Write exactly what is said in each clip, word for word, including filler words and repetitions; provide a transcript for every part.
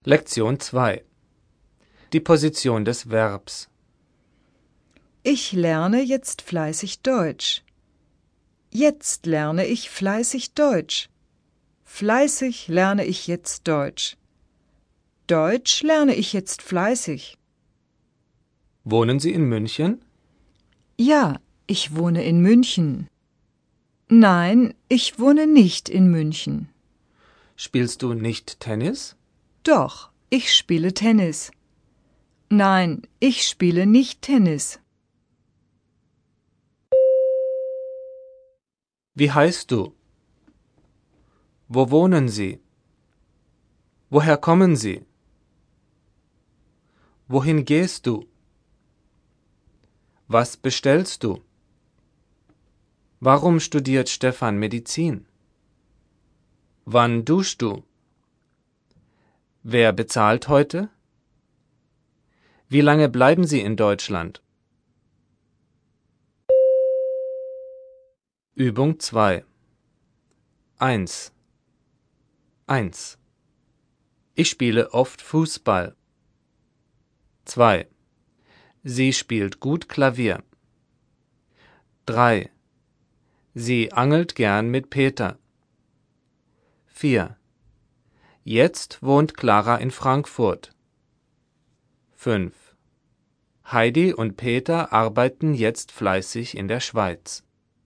Lektion zwei. Die Position des Verbs. Ich lerne jetzt fleißig Deutsch. Jetzt lerne ich fleißig Deutsch. Fleißig lerne ich jetzt Deutsch. Deutsch lerne ich jetzt fleißig. Wohnen Sie in München? Ja, ich wohne in München. Nein, ich wohne nicht in München. Spielst du nicht Tennis? Doch, ich spiele Tennis. Nein, ich spiele nicht Tennis. Wie heißt du? Wo wohnen Sie? Woher kommen Sie? Wohin gehst du? Was bestellst du? Warum studiert Stefan Medizin? Wann duschst du? Wer bezahlt heute? Wie lange bleiben Sie in Deutschland? Übung zwei. eins. eins. Ich spiele oft Fußball. zwei. Sie spielt gut Klavier. drei. Sie angelt gern mit Peter. vier. Jetzt wohnt Clara in Frankfurt. fünf. Heidi und Peter arbeiten jetzt fleißig in der Schweiz.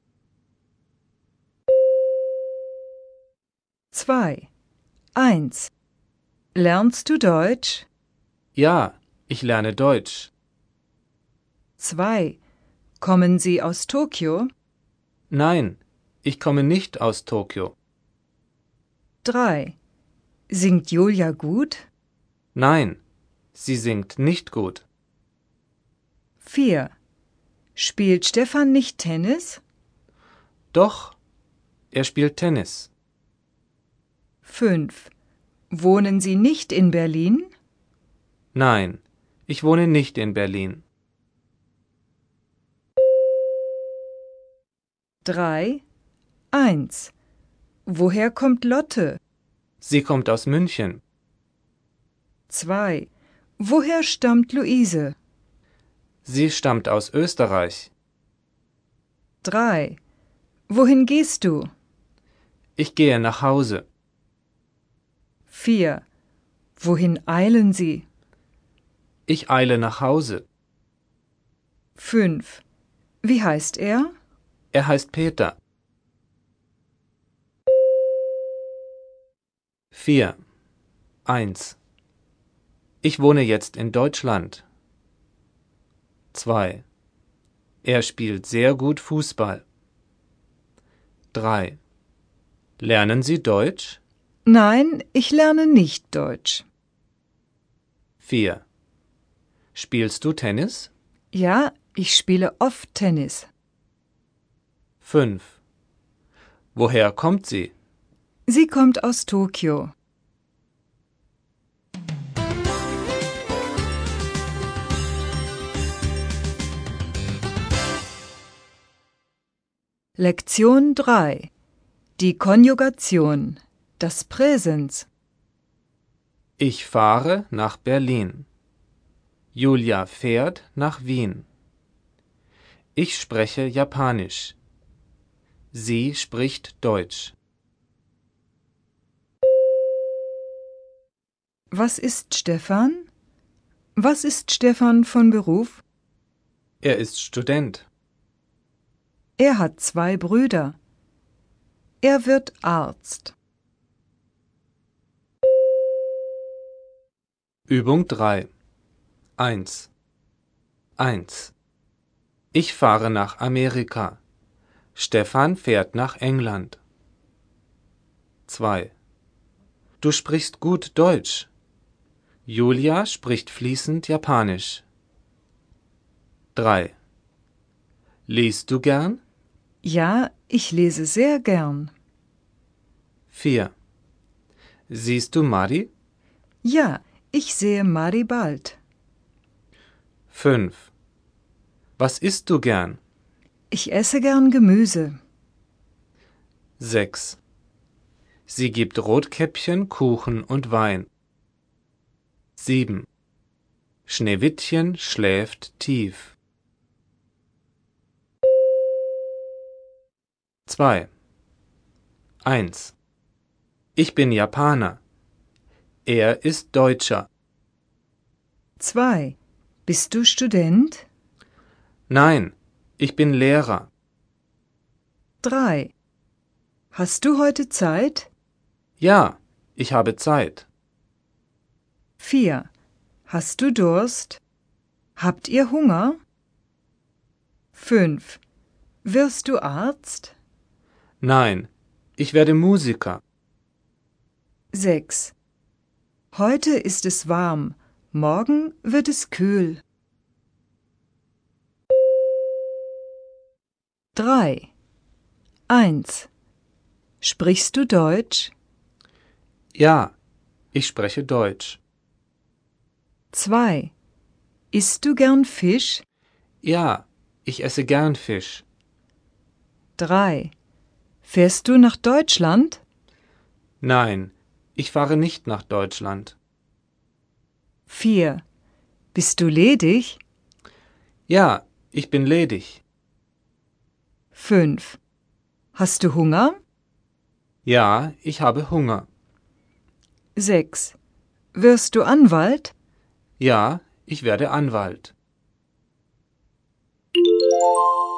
zwei. eins. Lernst du Deutsch? Ja, ich lerne Deutsch. zwei. Kommen Sie aus Tokio? Nein, ich komme nicht aus Tokio. drei. Singt Julia gut? Nein, sie singt nicht gut. vier. Spielt Stefan nicht Tennis? Doch, er spielt Tennis. fünf. Wohnen Sie nicht in Berlin? Nein, ich wohne nicht in Berlin. drei. eins. Woher kommt Lotte? Sie kommt aus München. zwei. Woher stammt Luise? Sie stammt aus Österreich. drei. Wohin gehst du? Ich gehe nach Hause. vier. Wohin eilen Sie? Ich eile nach Hause. fünf. Wie heißt er? Er heißt Peter. vier. eins. Ich wohne jetzt in Deutschland. zwei. Er spielt sehr gut Fußball. drei. Lernen Sie Deutsch? Nein, ich lerne nicht Deutsch. vier. Spielst du Tennis? Ja, ich spiele oft Tennis. fünf. Woher kommt sie? Sie kommt aus Tokio. Lektion drei. Die Konjugation. Das Präsens. Ich fahre nach Berlin. Julia fährt nach Wien. Ich spreche Japanisch. Sie spricht Deutsch. Was ist Stefan? Was ist Stefan von Beruf? Er ist Student. Er hat zwei Brüder. Er wird Arzt. Übung drei. eins. eins. Ich fahre nach Amerika. Stefan fährt nach England. zwei. Du sprichst gut Deutsch. Julia spricht fließend Japanisch. drei. Liest du gern? Ja, ich lese sehr gern. vier. Siehst du Mari? Ja, ich sehe Mari bald. fünf. Was isst du gern? Ich esse gern Gemüse. sechs. Sie gibt Rotkäppchen, Kuchen und Wein. sieben. Schneewittchen schläft tief. zwei. eins. Ich bin Japaner. Er ist Deutscher. zwei. Bist du Student? Nein, ich bin Lehrer. drei. Hast du heute Zeit? Ja, ich habe Zeit. vier. Hast du Durst? Habt ihr Hunger? fünf. Wirst du Arzt? Nein, ich werde Musiker. sechs. Heute ist es warm, morgen wird es kühl. drei. eins. Sprichst du Deutsch? Ja, ich spreche Deutsch. zwei. Isst du gern Fisch? Ja, ich esse gern Fisch. drei. Fährst du nach Deutschland? Nein, ich fahre nicht nach Deutschland. vier. Bist du ledig? Ja, ich bin ledig. fünf. Hast du Hunger? Ja, ich habe Hunger. sechs. Wirst du Anwalt? Ja, ich werde Anwalt.